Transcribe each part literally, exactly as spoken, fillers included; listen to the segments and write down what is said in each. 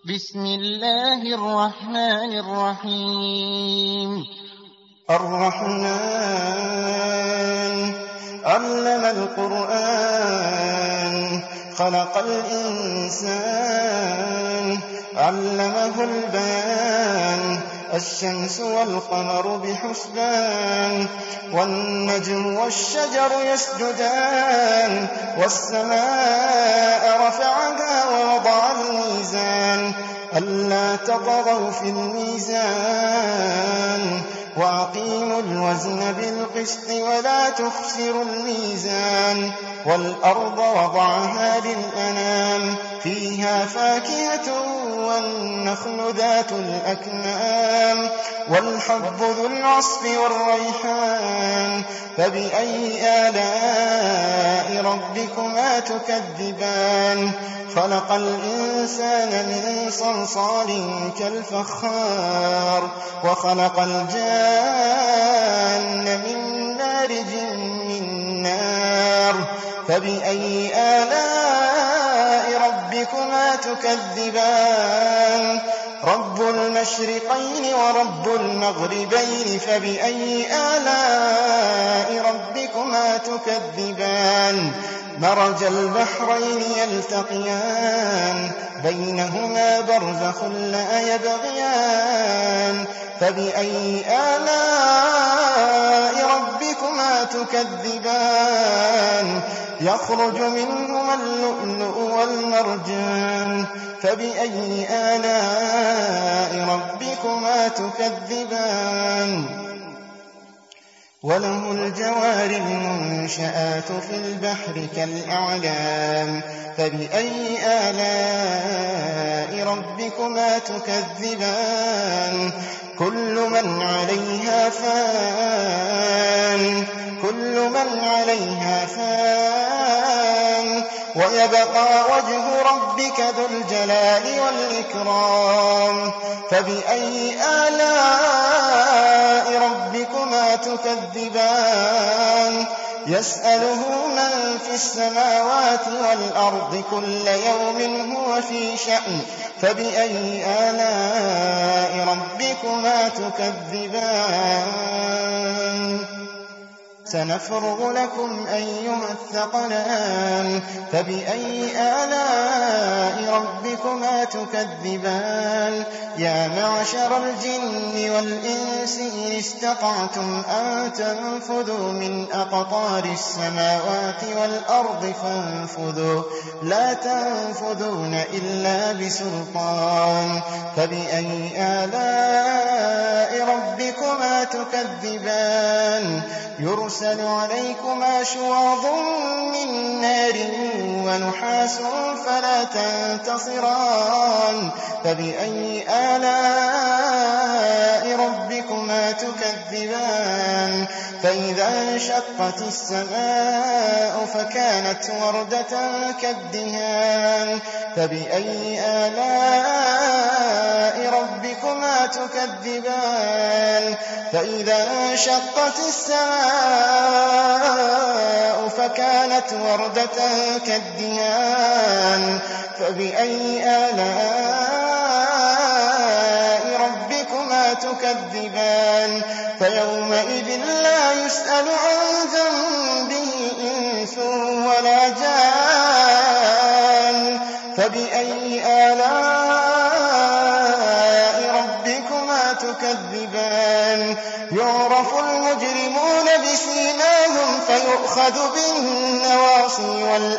بسم الله الرحمن الرحيم الرحمن علم القرآن خلق الإنسان علمه البيان الشمس والقمر بحسبان والنجم والشجر يسجدان والسماء رفعها ووضع الميزان ألا تطغوا في الميزان وأقيموا الوزن بالقسط ولا تخسروا الميزان والأرض وضعها للأنام فيها فاكهة والنخل ذات الأكمام والحب ذو العصف والريحان فبأي آلاء ربكما تكذبان خلق الإنسان من صلصال كالفخار وخلق الجان من مارج من نار فبأي آلاء ربكما تكذبان رب المشرقين ورب المغربين فبأي آلاء ربكما تكذبان مرج البحرين يلتقيان بينهما برزخ لا يبغيان فبأي آلاء ربكما تكذبان يخرج منهما اللؤلؤ والمرجان فبأي آلاء ربكما تكذبان وله الجوار المنشآت في البحر كالأعلام فبأي آلاء ربكما تكذبان كل من عليها فان كل من عليها فان ويبقى وجه ربك ذو الجلال والإكرام فبأي آلاء ربكما تكذبان يسأله من في السماوات والأرض كل يوم هو في شأن فبأي آلاء ربكما تكذبان سنفرغ لكم أيها الثقلان فبأي آلاء ربكما تكذبان يا معشر الجن والإنس إن استطعتم أن تنفذوا من أقطار السماوات والأرض فانفذوا لا تنفذون إلا بسلطان فبأي آلاء ربكما تكذبان يرسل عليكما شواظ من نار ونحاس فلا تنتصران فبأي آلاء ربكما تكذبان فإذا انشقت السماء فكانت وردة كالدهان فبأي آلاء ربكما تكذبان فإذا انشقت السماء فكانت وردة كالدهان فبأي آلاء ربكما تكذبان فيومئذ لا يسأل عن ذنبه إنس ولا جان فبأي آلاء ربكما تكذبان يعرف المجرمون بسيماهم فيؤخذ بالنواصي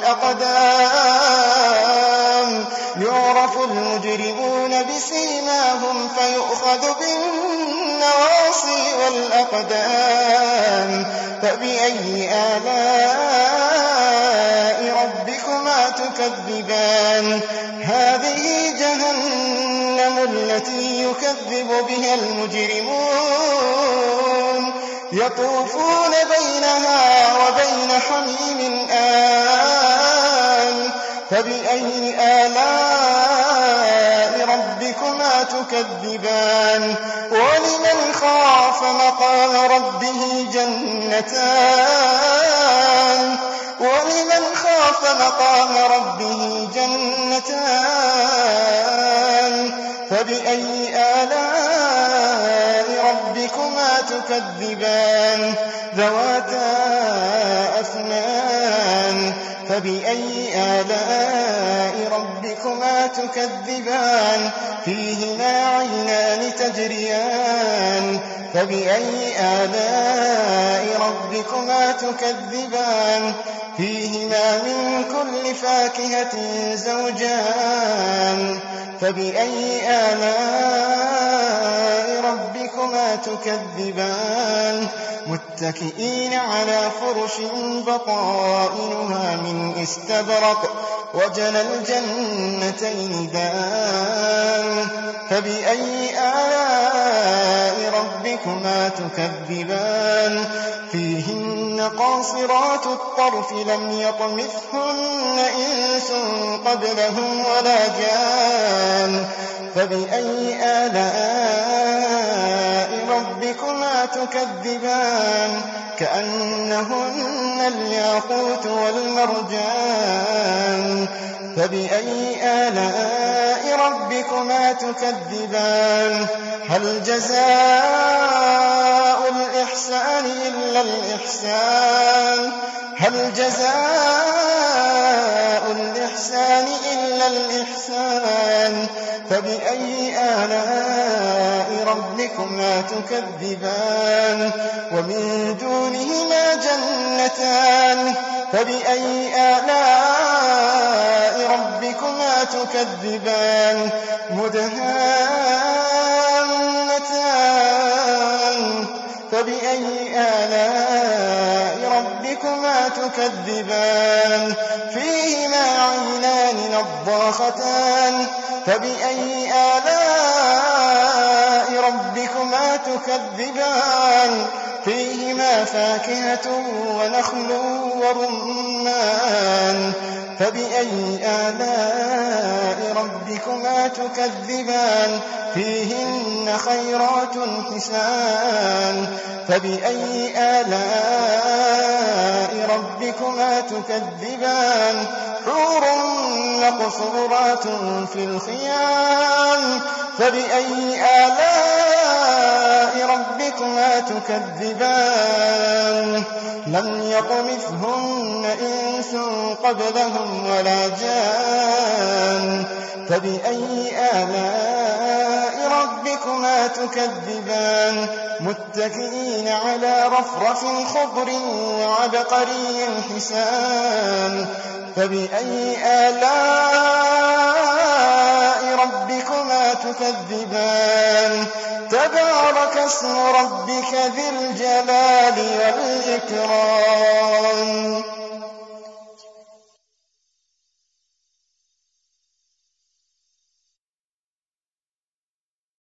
والأقدام يعرف المجرمون بسيماهم فيؤخذ بالنواصي والأقدام فبأي آلاء ربكما تكذبان هذه جهنم التي يكذب بها المجرمون يطوفون بينها وبين حميم آن فبأي آلاء ربكما تكذبان ولمن خاف مقام ربه جنتان ولمن خاف مقام ربه جنتان فبأي آلاء ربكما تكذبان ذواتا أفنان فبأي آلاء ربكما تكذبان فيهما عينان تجريان فبأي آلاء ربكما تكذبان فيهما من كل فاكهة زوجان فبأي آلاء ربكما تكذبان متكئين على فرش بطائنها من استبرق وجنى الجنتين دان فبأي آلاء ربكما تكذبان فيهن قاصرات الطرف لم يطمثهن إنس قبلهم ولا جان فبأي آلاء ربكما تكذبان كأنهن الياقوت والمرجان فبأي آلاء ربكما تكذبان هل جزاء الإحسان إلا الإحسان هل جزاء الإحسان إلا الإحسان فبأي آلاء ربكما تكذبان ومن دونهما جنتان فبأي آلاء ربكما تكذبان مدهامتان فبأي آلاء ربكما تكذبان فيهما عينان نضاختان فبأي آلاء ربكما تكذبان فيهما فاكهة ونخل ورمان فبأي آلاء ربكما تكذبان فيهن خيرات حسان فبأي آلاء ربكما تكذبان حور مقصورات في الخيام فبأي آلاء ربكما تكذبان لم يطمثهن إنس قبلهم ولا جان فبأي آلاء ربكما تكذبان متكئين على رفرف خضر وعبقري حسان فبأي آلاء ربكما تكذبان تبارك اسم ربك ذي الجلال والإكرام